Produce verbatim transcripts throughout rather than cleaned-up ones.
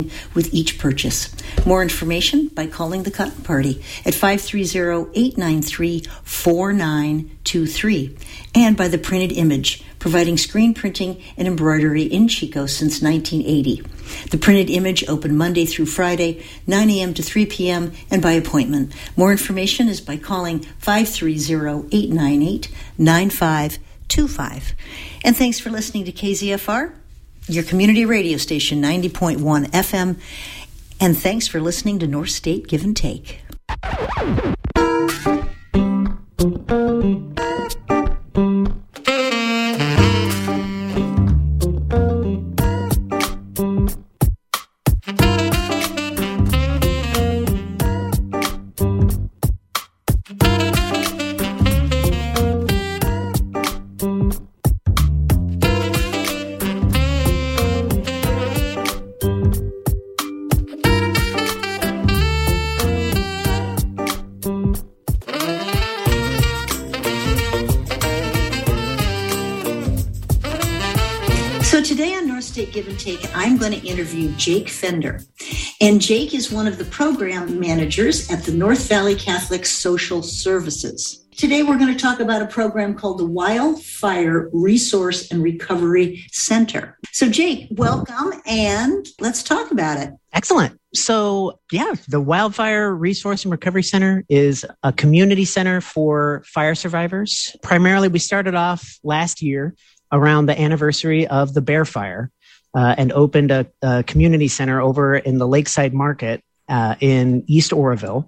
with each purchase. More information by calling the Cotton Party at five three zero, eight nine three, four nine two three and by The Printed Image, providing screen printing and embroidery in Chico since nineteen eighty. The Printed Image open Monday through Friday, nine a.m. to three p.m. and by appointment. More information is by calling five three zero, eight nine eight, nine five two five. And thanks for listening to K Z F R, your community radio station, ninety point one F M. And thanks for listening to North State Give and Take. Give and Take, I'm going to interview Jake Fender. And Jake is one of the program managers at the North Valley Catholic Social Services. Today, we're going to talk about a program called the Wildfire Resource and Recovery Center. So, Jake, welcome, and let's talk about it. Excellent. So, yeah, the Wildfire Resource and Recovery Center is a community center for fire survivors. Primarily, we started off last year around the anniversary of the Bear Fire. Uh, and opened a, a community center over in the Lakeside Market uh, in East Oroville.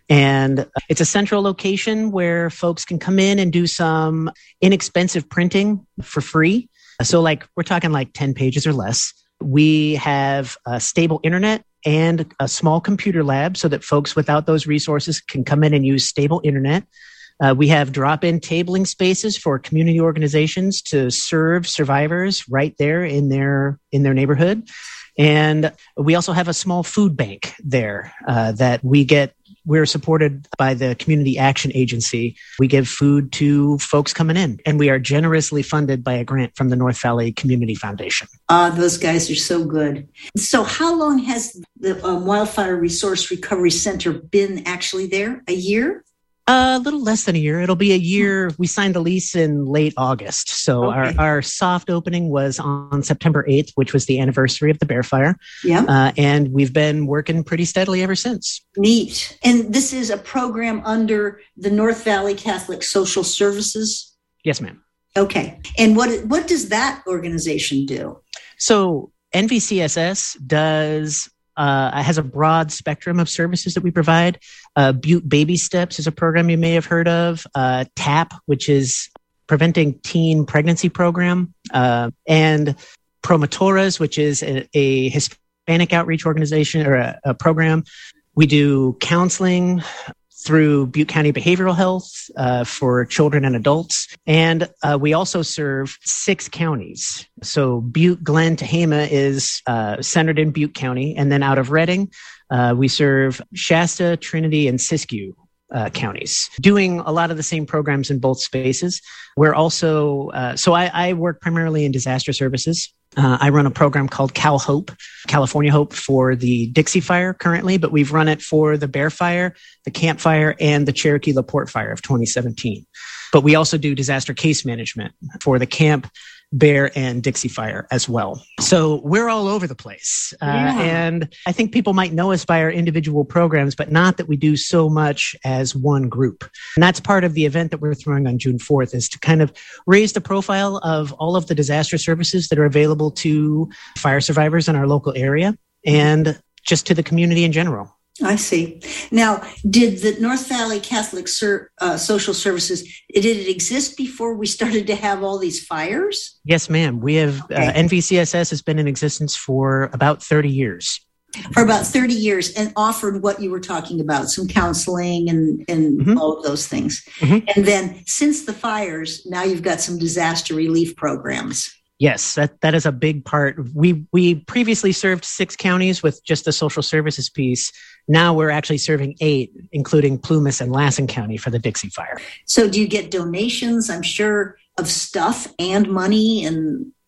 And it's a central location where folks can come in and do some inexpensive printing for free. So like we're talking like ten pages or less. We have a stable internet and a small computer lab so that folks without those resources can come in and use stable internet. Uh, we have drop-in tabling spaces for community organizations to serve survivors right there in their in their neighborhood. And we also have a small food bank there uh, that we get. We're supported by the Community Action Agency. We give food to folks coming in, and we are generously funded by a grant from the North Valley Community Foundation. Ah, uh, those guys are so good. So how long has the um, Wildfire Resource Recovery Center been actually there? A year? A little less than a year. It'll be a year. We signed the lease in late August. So okay. our, our soft opening was on September eighth, which was the anniversary of the Bear Fire. Yeah. Uh, and we've been working pretty steadily ever since. Neat. And this is a program under the North Valley Catholic Social Services? Yes, ma'am. Okay. And what what does that organization do? So N V C S S does... Uh, has a broad spectrum of services that we provide. Uh, Butte Baby Steps is a program you may have heard of. Uh, TAP, which is Preventing Teen Pregnancy Program. Uh, and Promotoras, which is a, a Hispanic outreach organization or a, a program. We do counseling through Butte County Behavioral Health uh, for children and adults. And uh, we also serve six counties. So Butte, Glenn, Tehama is uh, centered in Butte County. And then out of Redding, uh, we serve Shasta, Trinity, and Siskiyou uh, counties, doing a lot of the same programs in both spaces. We're also, uh, so I, I work primarily in disaster services. Uh, I run a program called Cal Hope, California Hope, for the Dixie Fire currently, but we've run it for the Bear Fire, the Camp Fire, and the Cherokee LaPorte Fire of twenty seventeen. But we also do disaster case management for the Camp, Bear, and Dixie Fire as well. So we're all over the place. Uh, yeah. And I think people might know us by our individual programs, but not that we do so much as one group. And that's part of the event that we're throwing on June fourth, is to kind of raise the profile of all of the disaster services that are available to fire survivors in our local area and just to the community in general. I see. Now, did the North Valley Catholic Ser- uh, Social Services, did it exist before we started to have all these fires? Yes, ma'am. We have, okay. uh, N V C S S has been in existence for about thirty years. For about thirty years, and offered what you were talking about, some counseling and, and mm-hmm. all of those things. Mm-hmm. And then since the fires, now you've got some disaster relief programs. Yes, that, that is a big part. We we previously served six counties with just the social services piece. Now we're actually serving eight, including Plumas and Lassen County for the Dixie Fire. So do you get donations, I'm sure, of stuff and money? And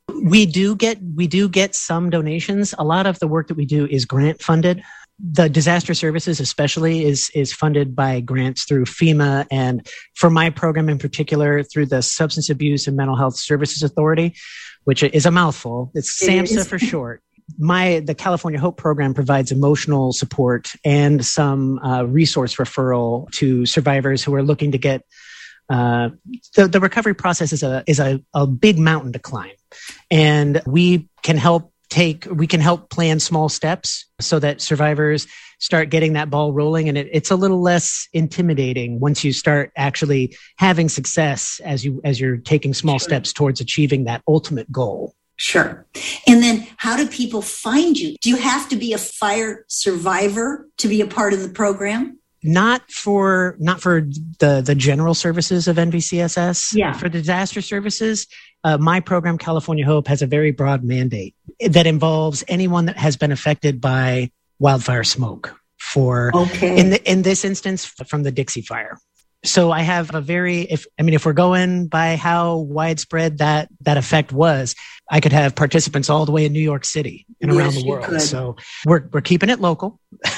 We do get we do get some donations. A lot of the work that we do is grant funded. The disaster services especially is is funded by grants through FEMA, and for my program in particular through the Substance Abuse and Mental Health Services Authority, which is a mouthful. It's SAMHSA for short. My the California Hope program provides emotional support and some uh, resource referral to survivors who are looking to get uh, the the recovery process is a is a, a big mountain to climb, and we can help take we can help plan small steps so that survivors start getting that ball rolling, and it, it's a little less intimidating once you start actually having success as you as you're taking small sure. steps towards achieving that ultimate goal. Sure. And then how do people find you? Do you have to be a fire survivor to be a part of the program? Not for not for the, the general services of N V C S S. Yeah. For disaster services, uh, my program, California Hope, has a very broad mandate that involves anyone that has been affected by wildfire smoke. For okay. in the, in this instance, from the Dixie Fire. So I have a very, if I mean, if we're going by how widespread that that effect was, I could have participants all the way in New York City and yes, around the world. Could. So we're we're keeping it local,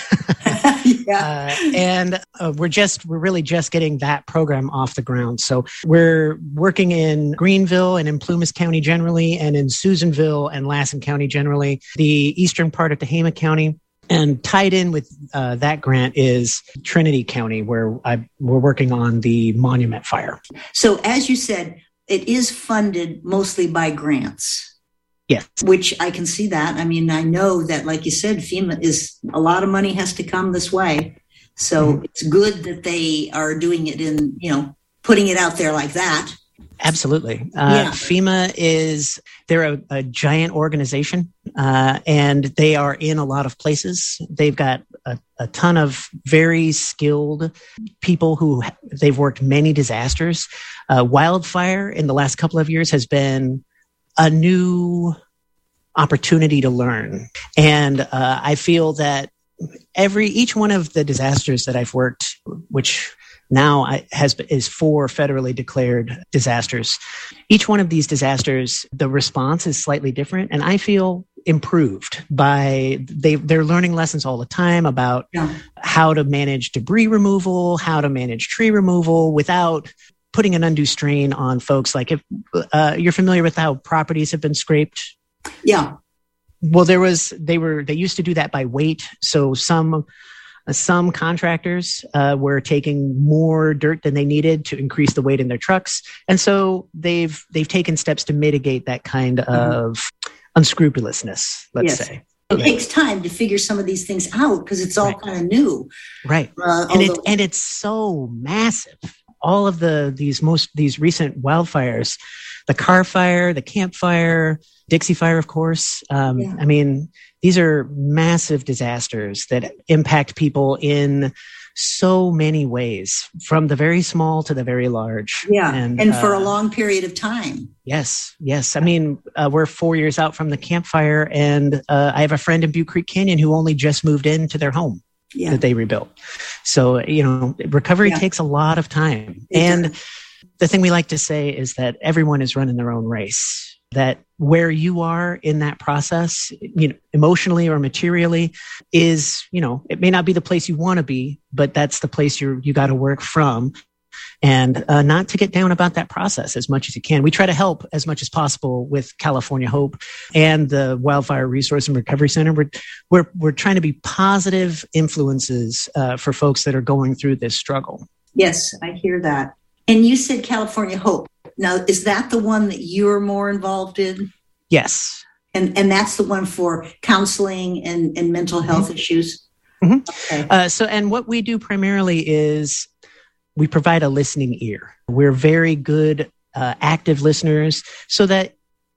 yeah. uh, and uh, we're just we're really just getting that program off the ground. So we're working in Greenville and in Plumas County generally, and in Susanville and Lassen County generally, the eastern part of Tehama County. And tied in with uh, that grant is Trinity County, where I, we're working on the Monument Fire. So as you said, it is funded mostly by grants. Yes. Which I can see that. I mean, I know that, like you said, FEMA is, a lot of money has to come this way. So mm-hmm. it's good that they are doing it in, you know, putting it out there like that. Absolutely. Uh, yeah. FEMA is, they're a, a giant organization, uh, and they are in a lot of places. They've got a, a ton of very skilled people who they've worked many disasters. Uh, wildfire in the last couple of years has been a new opportunity to learn. And uh, I feel that every, each one of the disasters that I've worked, which now I, has is four federally declared disasters. Each one of these disasters, the response is slightly different, and I feel improved by they they're learning lessons all the time about yeah. how to manage debris removal, how to manage tree removal without putting an undue strain on folks. Like if uh, you're familiar with how properties have been scraped. Yeah. Well, there was they were they used to do that by weight, so some. Some contractors uh, were taking more dirt than they needed to increase the weight in their trucks, and so they've they've taken steps to mitigate that kind of mm-hmm. unscrupulousness. Let's yes. say it right. takes time to figure some of these things out because it's all right. kind of new, right? Uh, and although- it and it's so massive. All of the these most these recent wildfires, the Carr Fire, the Camp Fire, Dixie Fire, of course. Um, yeah. I mean. These are massive disasters that impact people in so many ways, from the very small to the very large. Yeah, and, and for uh, a long period of time. Yes, yes. I mean, uh, we're four years out from the Camp Fire, and uh, I have a friend in Butte Creek Canyon who only just moved into their home yeah. that they rebuilt. So, you know, recovery yeah. takes a lot of time. It and does. The thing we like to say is that everyone is running their own race. That where you are in that process, you know, emotionally or materially is, you know, it may not be the place you want to be, but that's the place you're, you got to work from, and uh, not to get down about that process as much as you can. We try to help as much as possible with California Hope and the Wildfire Resource and Recovery Center. We're, we're, we're trying to be positive influences uh, for folks that are going through this struggle. Yes, I hear that. And you said California Hope. Now, is that the one that you're more involved in? Yes. And and that's the one for counseling and, and mental health mm-hmm. issues? Mm-hmm. Okay. Uh, so, and what we do primarily is we provide a listening ear. We're very good, uh, active listeners so that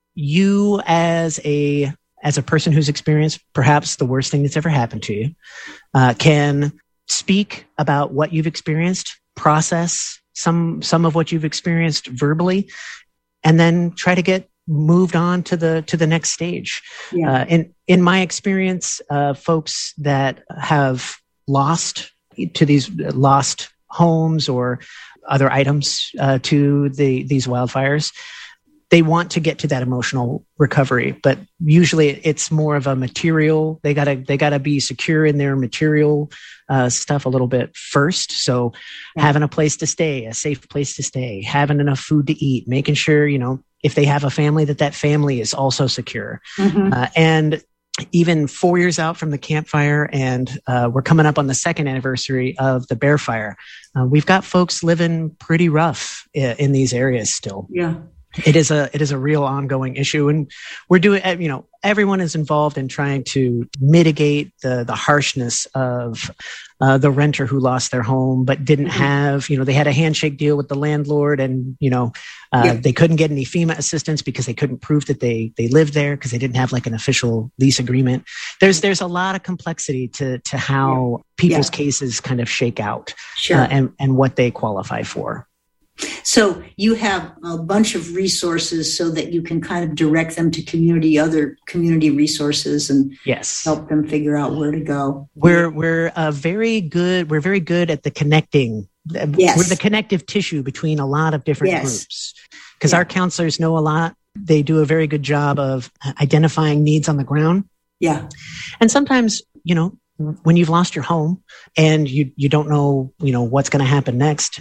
you as a as a person who's experienced perhaps the worst thing that's ever happened to you uh, can speak about what you've experienced, process some some of what you've experienced verbally, and then try to get moved on to the to the next stage. Yeah. Uh, in in my experience, uh, folks that have lost to these lost homes or other items uh, to the these wildfires, they want to get to that emotional recovery, but usually it's more of a material. They gotta, they gotta be secure in their material uh, stuff a little bit first. So yeah. having a place to stay, a safe place to stay, having enough food to eat, making sure, you know, if they have a family, that that family is also secure. Mm-hmm. Uh, and even four years out from the campfire, and uh, we're coming up on the second anniversary of the Bear Fire, uh, we've got folks living pretty rough in, in these areas still. Yeah. It is a it is a real ongoing issue, and we're doing, you know, everyone is involved in trying to mitigate the the harshness of uh, the renter who lost their home but didn't mm-hmm. have, you know, they had a handshake deal with the landlord, and you know uh, yeah. they couldn't get any FEMA assistance because they couldn't prove that they they lived there because they didn't have like an official lease agreement. There's there's a lot of complexity to to how yeah. people's yeah. cases kind of shake out, sure. uh, and and what they qualify for. So you have a bunch of resources so that you can kind of direct them to community, other community resources, and yes. help them figure out where to go. We're we're uh, very good. We're very good at the connecting. Yes. We're the connective tissue between a lot of different yes. groups, because yeah. our counselors know a lot. They do a very good job of identifying needs on the ground. Yeah, and sometimes, you know, when you've lost your home and you, you don't know, you know, what's going to happen next,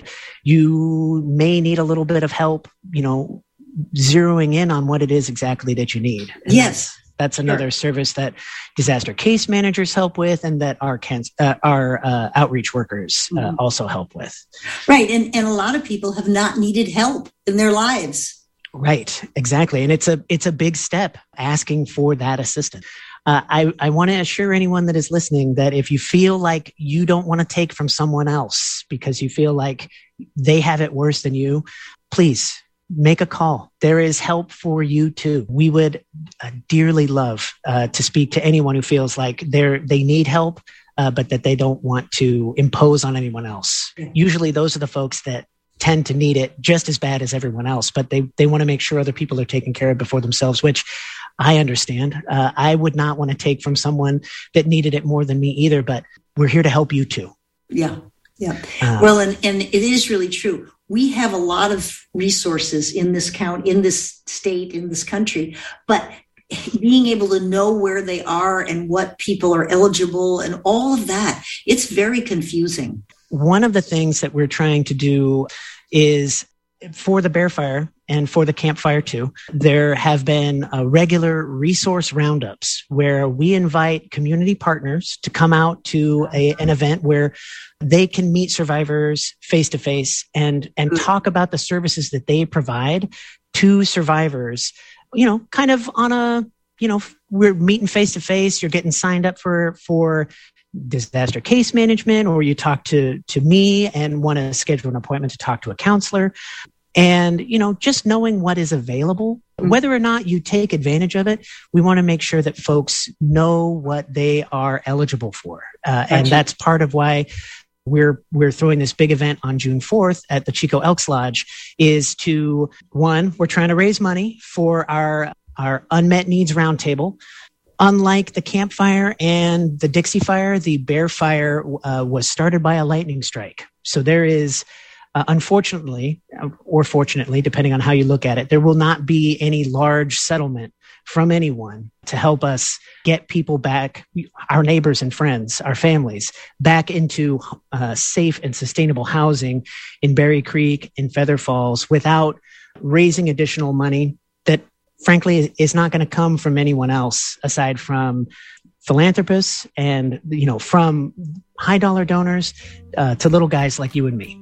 you may need a little bit of help, you know, zeroing in on what it is exactly that you need. And yes. That's, that's another sure. service that disaster case managers help with, and that our, can, uh, our uh, outreach workers uh, mm-hmm. also help with. Right. And, and a lot of people have not needed help in their lives. Right. Exactly. And it's a, it's a big step asking for that assistance. Uh, I, I want to assure anyone that is listening that if you feel like you don't want to take from someone else because you feel like they have it worse than you, please make a call. There is help for you too. We would uh, dearly love uh, to speak to anyone who feels like they're, they need help, uh, but that they don't want to impose on anyone else. Yeah. Usually those are the folks that tend to need it just as bad as everyone else, but they, they want to make sure other people are taken care of before themselves, which I understand. Uh, I would not want to take from someone that needed it more than me either, but we're here to help you too. Yeah. Yeah. Uh, well, and, and it is really true. We have a lot of resources in this count, in this state, in this country, but being able to know where they are and what people are eligible and all of that, it's very confusing. One of the things that we're trying to do is, for the Bear Fire and for the campfire too, there have been uh, regular resource roundups where we invite community partners to come out to a, an event where they can meet survivors face to face and and talk about the services that they provide to survivors. You know, kind of on a, you know, we're meeting face to face. You're getting signed up for for. disaster case management, or you talk to, to me and want to schedule an appointment to talk to a counselor. And, you know, just knowing what is available, whether or not you take advantage of it, we want to make sure that folks know what they are eligible for. Uh, and that's part of why we're, we're throwing this big event on June fourth at the Chico Elks Lodge, is to, one, we're trying to raise money for our, our unmet needs roundtable. Unlike the campfire and the Dixie Fire, the Bear Fire uh, was started by a lightning strike. So there is, uh, unfortunately, or fortunately, depending on how you look at it, there will not be any large settlement from anyone to help us get people back, our neighbors and friends, our families, back into uh, safe and sustainable housing in Berry Creek, in Feather Falls, without raising additional money that, frankly, is not going to come from anyone else aside from philanthropists and, you know, from high dollar donors uh, to little guys like you and me.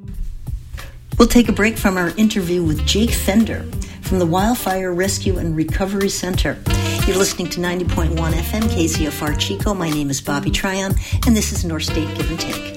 We'll take a break from our interview with Jake Fender from the Wildfire Rescue and Recovery Center. You're listening to ninety point one F M K C F R Chico. My name is Bobby Tryon, and this is North State Give and Take.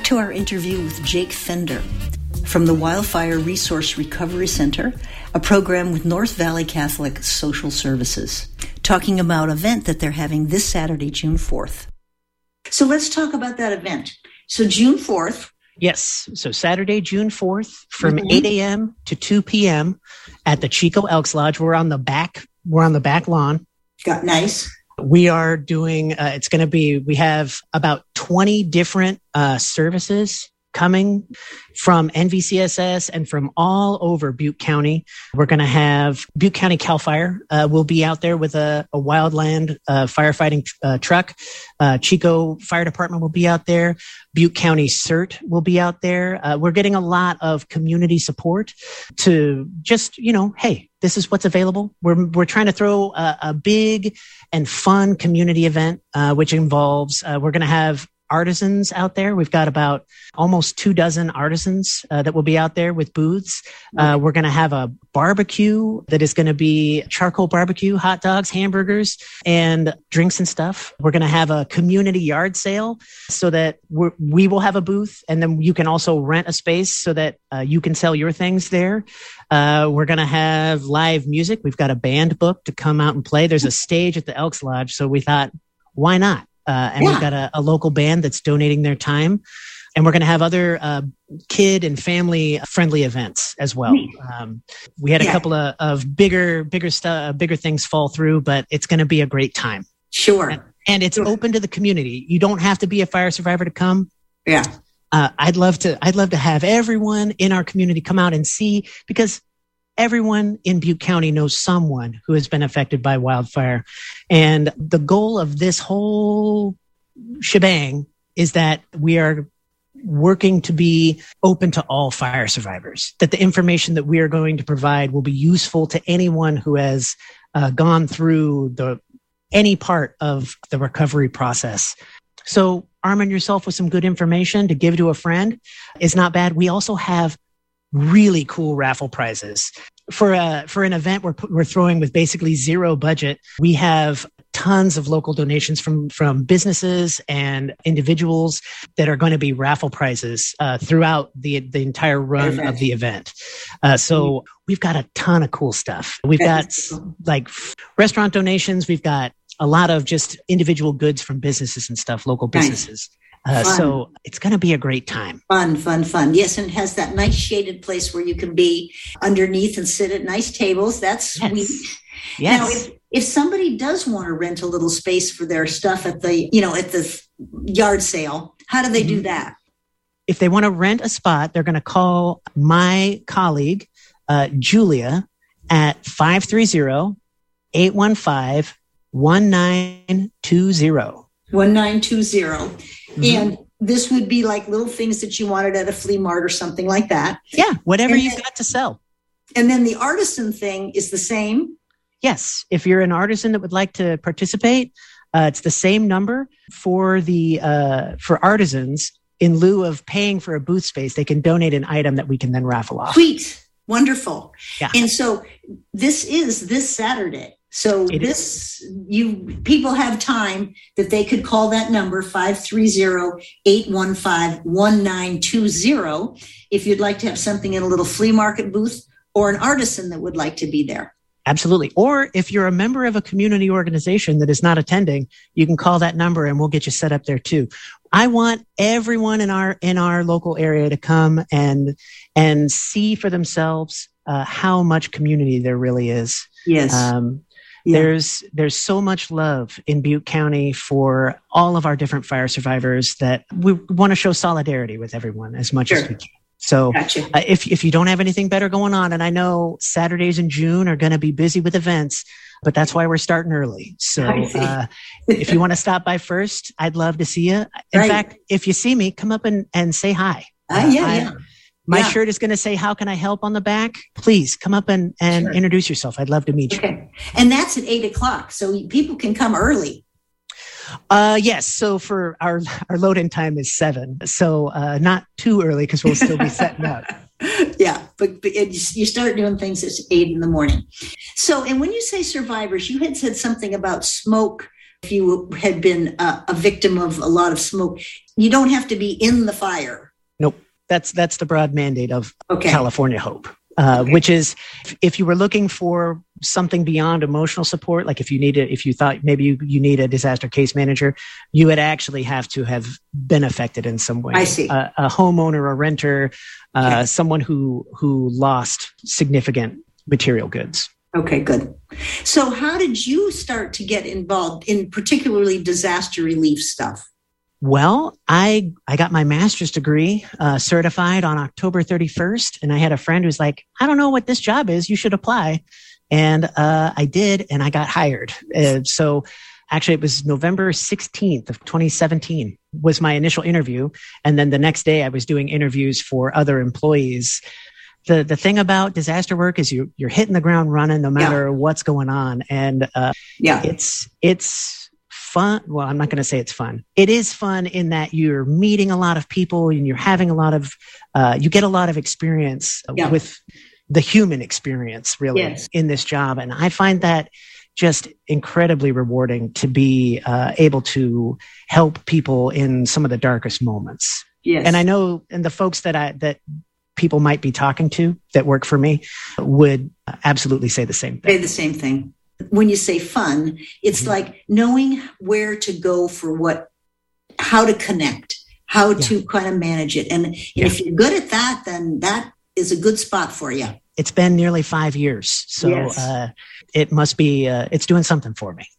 to our interview with Jake Fender from the Wildfire Resource Recovery Center, a program with North Valley Catholic Social Services, talking about an event that they're having this Saturday, June fourth. So let's talk about that event. So June fourth. Yes. So Saturday, June fourth from Mm-hmm. eight a.m. to two p.m. at the Chico Elks Lodge. We're on the back, we're on the back lawn. Got nice. We are doing, uh, it's going to be, we have about twenty different uh, services coming from N V C S S and from all over Butte County. We're going to have Butte County CAL FIRE uh, will be out there with a, a wildland uh, firefighting uh, truck. Uh, Chico Fire Department will be out there. Butte County CERT will be out there. Uh, we're getting a lot of community support to just, you know, hey, this is what's available. We're we're trying to throw a, a big and fun community event, uh, which involves, uh, we're going to have artisans out there. We've got about almost two dozen artisans uh, that will be out there with booths. Uh, we're going to have a barbecue that is going to be charcoal barbecue, hot dogs, hamburgers, and drinks and stuff. We're going to have a community yard sale so that we're, we will have a booth, and then you can also rent a space so that uh, you can sell your things there. Uh, we're going to have live music. We've got a band booked to come out and play. There's a stage at the Elks Lodge, so we thought, why not? Uh, and yeah. We've got a, a local band that's donating their time. And we're going to have other uh, kid and family friendly events as well. Um, we had a yeah. couple of, of bigger, bigger stuff, bigger things fall through, but it's going to be a great time. Sure. And, and it's sure. open to the community. You don't have to be a fire survivor to come. Yeah. Uh, I'd love to, I'd love to have everyone in our community come out and see, because everyone in Butte County knows someone who has been affected by wildfire. And the goal of this whole shebang is that we are working to be open to all fire survivors, that the information that we are going to provide will be useful to anyone who has uh, gone through the any part of the recovery process. So arming yourself with some good information to give to a friend is not bad. We also have really cool raffle prizes for a for an event we're we're throwing with basically zero budget. We have tons of local donations from from businesses and individuals that are going to be raffle prizes uh, throughout the the entire run Perfect. Of the event. Uh, so we've got a ton of cool stuff. We've got like restaurant donations. We've got a lot of just individual goods from businesses and stuff, local businesses. Nice. Uh, so it's going to be a great time. Fun, fun, fun. Yes, and it has that nice shaded place where you can be underneath and sit at nice tables. That's yes. sweet. Yes. Now, if, if somebody does want to rent a little space for their stuff at the, you know, at the yard sale, how do they do that? If they want to rent a spot, they're going to call my colleague, uh, Julia, at five three zero, eight one five, one nine two zero. one nine two zero. Mm-hmm. And this would be like little things that you wanted at a flea mart or something like that. Yeah, whatever and you've then, got to sell. And then the artisan thing is the same? Yes. If you're an artisan that would like to participate, uh, it's the same number for the uh, for artisans. In lieu of paying for a booth space, they can donate an item that we can then raffle off. Sweet. Wonderful. Yeah. And so this is this Saturday. So it this, is. you people have time that they could call that number five three zero, eight one five, one nine two zero if you'd like to have something in a little flea market booth or an artisan that would like to be there. Absolutely. Or if you're a member of a community organization that is not attending, you can call that number and we'll get you set up there too. I want everyone in our in our local area to come and and see for themselves uh, how much community there really is. Yes. Um, Yeah. There's there's so much love in Butte County for all of our different fire survivors that we want to show solidarity with everyone as much sure. as we can. So gotcha. uh, if if you don't have anything better going on, and I know Saturdays in June are going to be busy with events, but that's why we're starting early. So uh, if you want to stop by first, I'd love to see you. In right. fact, if you see me, come up and, and say hi. Uh, yeah, I, yeah. My yeah. shirt is going to say, how can I help on the back? Please come up and, and sure. introduce yourself. I'd love to meet you. Okay. And that's at eight o'clock. So people can come early. Uh, yes. So for our, our load in time is seven. So, uh, not too early because we'll still be setting up. Yeah. But, but it, you start doing things at eight in the morning. So, and when you say survivors, you had said something about smoke. If you had been uh, a victim of a lot of smoke, you don't have to be in the fire. that's that's the broad mandate of okay. California Hope, uh, okay. which is if you were looking for something beyond emotional support, like if you needed, if you thought maybe you, you need a disaster case manager, you would actually have to have been affected in some way. I see. Uh, a homeowner, a renter, uh, okay. someone who who lost significant material goods. Okay, good. So how did you start to get involved in particularly disaster relief stuff? Well, I I got my master's degree uh, certified on October thirty-first, and I had a friend who's like, I don't know what this job is. You should apply. And uh, I did, and I got hired. Uh, so actually, it was November sixteenth of twenty seventeen was my initial interview. And then the next day, I was doing interviews for other employees. The the thing about disaster work is you you're hitting the ground running no matter yeah. what's going on, and uh, yeah, it's it's fun. Well, I'm not going to say it's fun. It is fun in that you're meeting a lot of people and you're having a lot of uh, you get a lot of experience yeah. with the human experience really yes. in this job, and I find that just incredibly rewarding to be uh, able to help people in some of the darkest moments. Yes, and I know, and the folks that I that. people might be talking to that work for me would absolutely say the same thing. Say the same thing. When you say fun, it's mm-hmm. like knowing where to go for what, how to connect, how yeah. to kind of manage it. And, and yeah. if you're good at that, then that is a good spot for you. It's been nearly five years. So yes. uh, it must be, uh, it's doing something for me.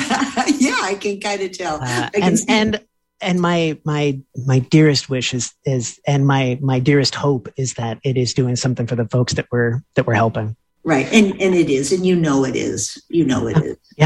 yeah, I can kind of tell. Uh, and, and, And my my my dearest wish is is and my my dearest hope is that it is doing something for the folks that we're that we're helping. Right, and and it is, and you know it is, you know it is. Yeah.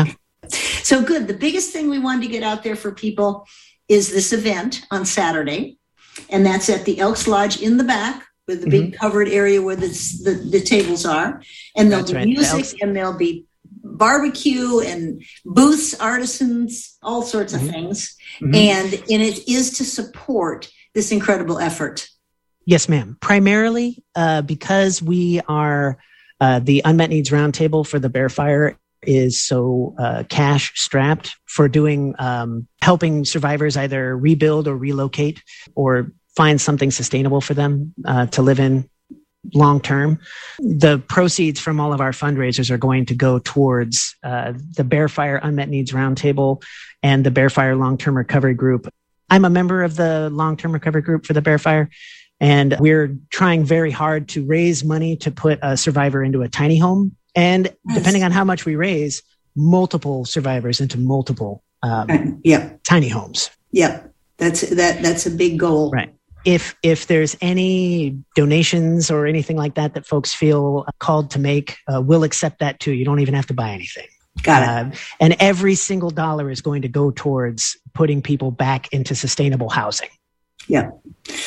So good. The biggest thing we wanted to get out there for people is this event on Saturday, and that's at the Elks Lodge in the back, with the mm-hmm. big covered area where the the, the tables are, and there'll that's be right. music, the and there'll be barbecue and booths, artisans, all sorts of mm-hmm. things. Mm-hmm. And, and it is to support this incredible effort. Yes, ma'am. Primarily uh, because we are uh, the Unmet Needs Roundtable for the Bear Fire is so uh, cash strapped for doing um, helping survivors either rebuild or relocate or find something sustainable for them uh, to live in long term. The proceeds from all of our fundraisers are going to go towards uh, the Bear Fire Unmet Needs Roundtable and the Bear Fire Long-Term Recovery Group. I'm a member of the Long-Term Recovery Group for the Bear Fire, and we're trying very hard to raise money to put a survivor into a tiny home. And yes. depending on how much we raise, multiple survivors into multiple um, yep. tiny homes. Yep. That's that. That's a big goal. Right. If if there's any donations or anything like that that folks feel called to make, uh, we'll accept that too. You don't even have to buy anything. Got it. Uh, and every single dollar is going to go towards putting people back into sustainable housing. Yep.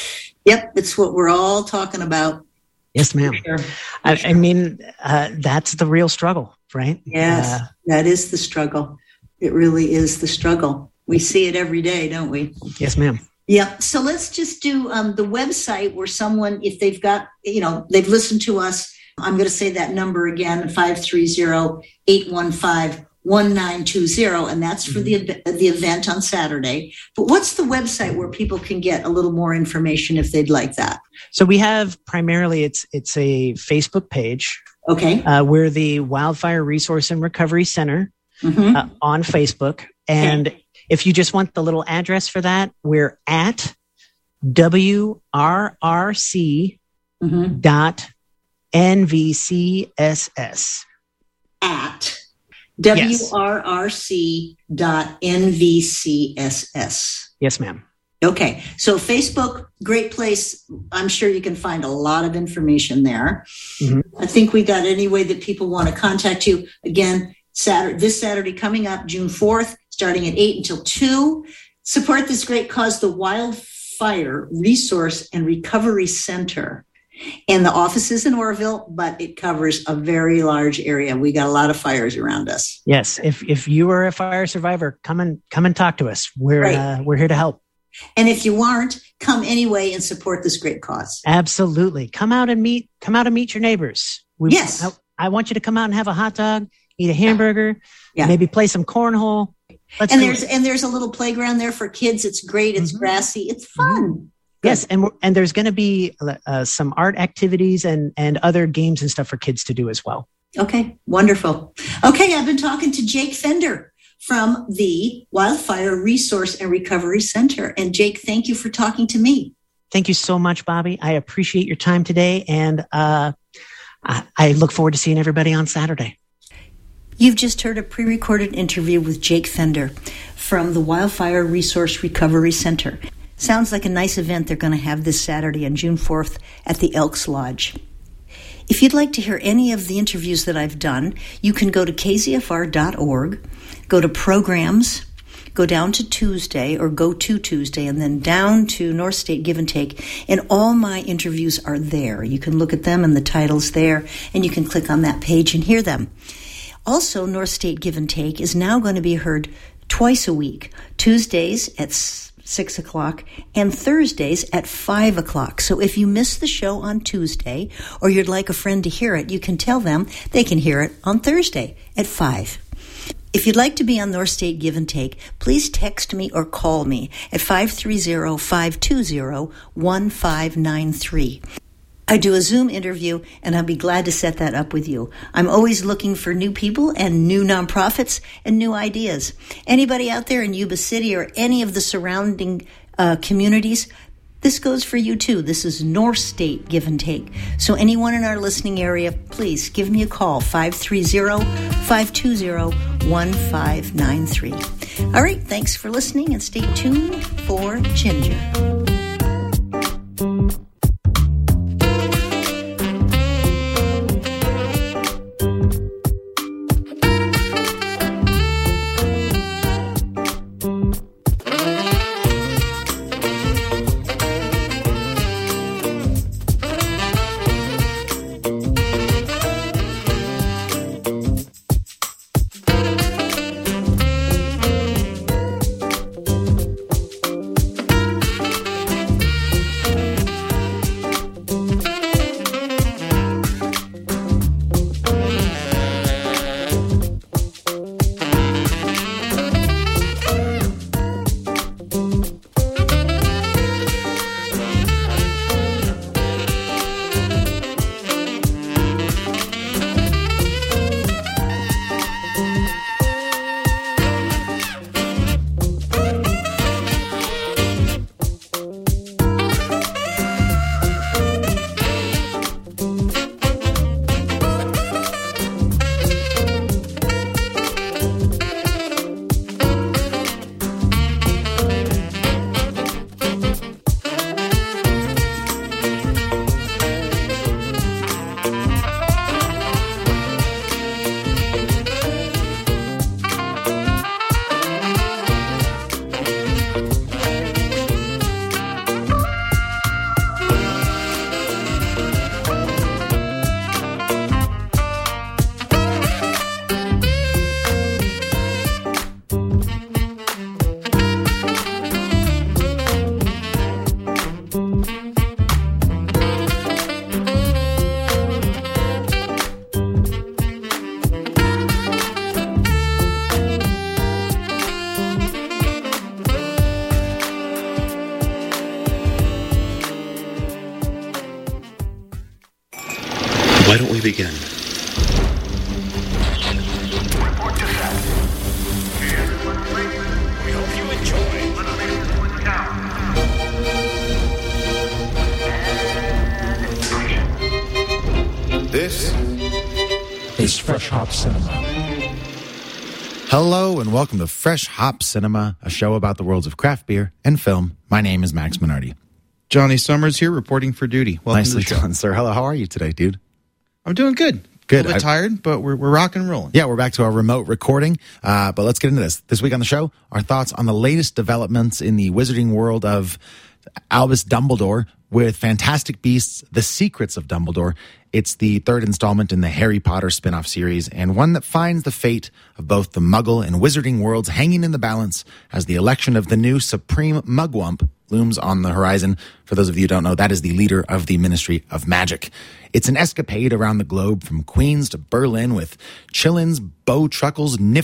Yep. It's what we're all talking about. Yes, ma'am. Sure. I, sure. I mean, uh, that's the real struggle, right? Yes, uh, that is the struggle. It really is the struggle. We see it every day, don't we? Yes, ma'am. Yeah. So let's just do um, the website where someone, if they've got, you know, they've listened to us, I'm going to say that number again, five three zero, eight one five, one nine two zero. And that's for mm-hmm. the, the event on Saturday. But what's the website where people can get a little more information if they'd like that? So we have primarily, it's it's a Facebook page. Okay. Uh, we're the Wildfire Resource and Recovery Center mm-hmm. uh, on Facebook. And okay. if you just want the little address for that, we're at W R R C mm-hmm. dot N V C S S. At W R R C dot N V C S S. Yes, ma'am. Okay. So Facebook, great place. I'm sure you can find a lot of information there. Mm-hmm. I think we got any way that people want to contact you. Again, Saturday, this Saturday coming up, June fourth, starting at eight until two. Support this great cause, the Wildfire Resource and Recovery Center. And the office is in Oroville, but it covers a very large area. We got a lot of fires around us. Yes. If if you are a fire survivor, come and come and talk to us. We're right. uh, we're here to help. And if you aren't, come anyway and support this great cause. Absolutely. Come out and meet. Come out and meet your neighbors. We, yes. I, I want you to come out and have a hot dog, eat a hamburger, yeah. maybe play some cornhole. Let's and there's it. and there's a little playground there for kids. It's great. It's mm-hmm. grassy. It's fun. Yes, and we're, and there's going to be uh, some art activities and, and other games and stuff for kids to do as well. Okay, wonderful. Okay, I've been talking to Jake Fender from the Wildfire Resource and Recovery Center. And Jake, thank you for talking to me. Thank you so much, Bobby. I appreciate your time today, and uh, I, I look forward to seeing everybody on Saturday. You've just heard a pre-recorded interview with Jake Fender from the Wildfire Resource Recovery Center. Sounds like a nice event they're going to have this Saturday on June fourth at the Elks Lodge. If you'd like to hear any of the interviews that I've done, you can go to k z f r dot org, go to programs, go down to Tuesday or go to Tuesday, and then down to North State Give and Take, and all my interviews are there. You can look at them and the titles there, and you can click on that page and hear them. Also, North State Give and Take is now going to be heard twice a week, Tuesdays at six o'clock and Thursdays at five o'clock. So if you miss the show on Tuesday or you'd like a friend to hear it, you can tell them they can hear it on Thursday at five. If you'd like to be on North State Give and Take, please text me or call me at five three zero, five two zero, one five nine three. I do a Zoom interview, and I'll be glad to set that up with you. I'm always looking for new people and new nonprofits and new ideas. Anybody out there in Yuba City or any of the surrounding uh, communities, this goes for you too. This is North State Give and Take. So anyone in our listening area, please give me a call, five three zero, five two zero, one five nine three. All right, thanks for listening, and stay tuned for Ginger. Why don't we begin? Report to set. We hope you enjoy. This is Fresh Hop Cinema. Hello and welcome to Fresh Hop Cinema, a show about the worlds of craft beer and film. My name is Max Minardi. Johnny Summers here, reporting for duty. Welcome Nicely to the show. done, sir. Hello, how are you today, dude? I'm doing good. Good. A little bit I, tired, but we're we're rocking and rolling. Yeah, we're back to our remote recording, uh, but let's get into this. This week on the show, our thoughts on the latest developments in the wizarding world of Albus Dumbledore with Fantastic Beasts, The Secrets of Dumbledore. It's the third installment in the Harry Potter spin-off series, and one that finds the fate of both the Muggle and wizarding worlds hanging in the balance as the election of the new Supreme Mugwump looms on the horizon. For those of you who don't know, that is the leader of the Ministry of Magic. It's an escapade around the globe from Queens to Berlin with Chillins, Beau Truckles, Nif